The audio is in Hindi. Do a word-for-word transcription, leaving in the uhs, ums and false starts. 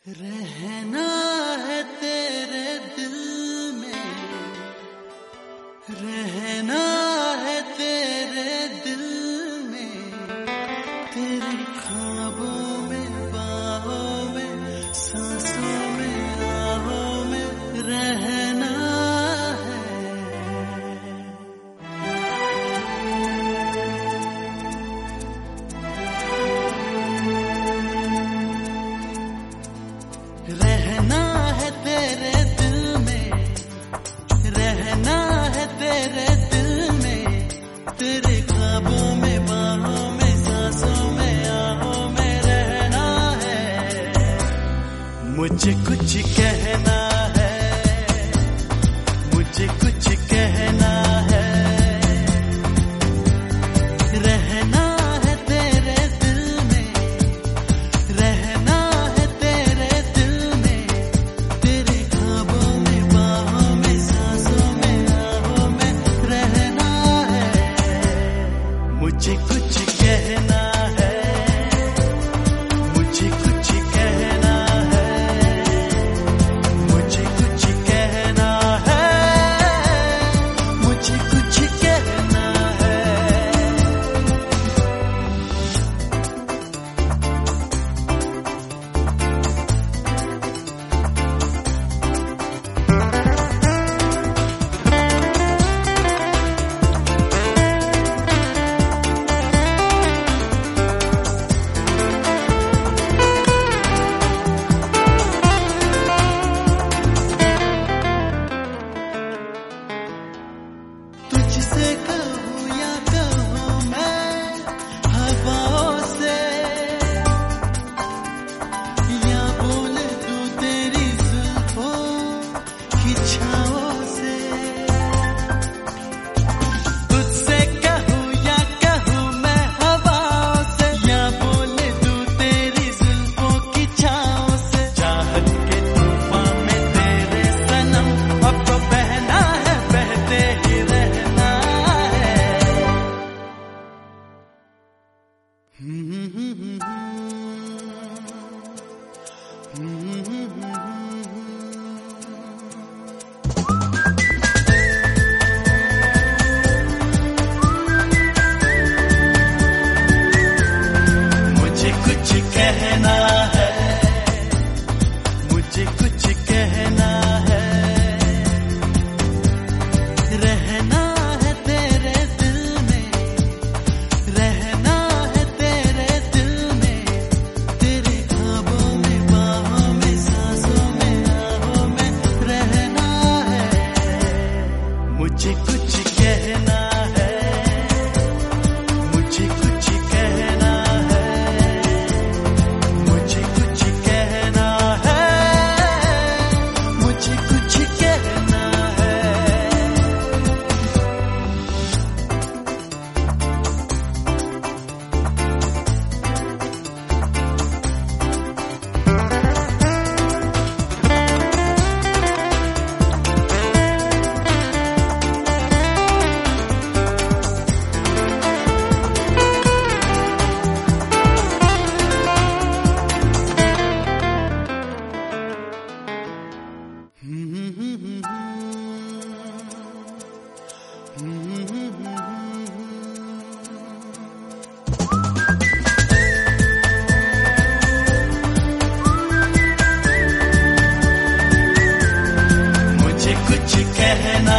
रहना है तेरे दिल में, रहना है तेरे दिल में, तेरे ख्वाबों में, बाहों में, सांसों में, आहों में रहना है। रहना है तेरे दिल में, रहना है तेरे दिल में, तेरे ख्वाबों में, बाहों में, सांसों में, आहों में रहना है। मुझे कुछ कहना है, मुझे कुछ कहना है। रहना है तेरे दिल में, रहना है तेरे दिल में, तेरे ख्वाबों में, बाहों में, सांसों में, आहों में रहना है। मुझे कुछ कहना है, मुझे कुछ कहना है, मुझे कुछ कहना है, मुझे कुछ कहना है। तुझसे कहूँ या कहूँ मैं हवाओं से, या बोल दूँ तेरी जुल्फों की छाओं से। तुझसे कहूँ या कहूँ मैं हवाओं से, या बोल दूँ तेरी जुल्फों की छाओं से। चाहत के तूफान में तेरे सनम अब तो बहना है, बहते ही रहना है। मुझे कुछ कहना है, मुझे कुछ कहना है। रहना है तेरे दिल में, रहना है तेरे दिल में, तेरे ख्वाबों में, बाहों में, सांसों में, आहों में रहना है। मुझे कुछ कहना है, मुझे कुछ कहना है, मुझे कुछ कहना है, मुझे कुछ कहना है। मुझे कुछ कहना